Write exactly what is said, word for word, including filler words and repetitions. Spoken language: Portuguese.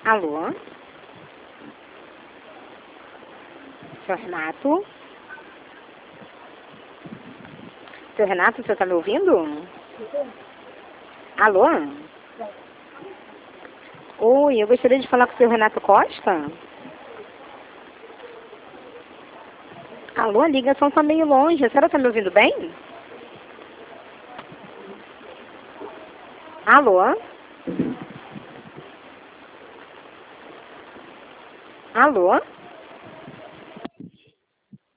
Alô? Seu Renato? Seu Renato, você tá me ouvindo? Alô? Oi, eu gostaria de falar com o seu Renato Costa. Alô, a ligação tá meio longe. A senhora tá me ouvindo bem? Alô? Alô?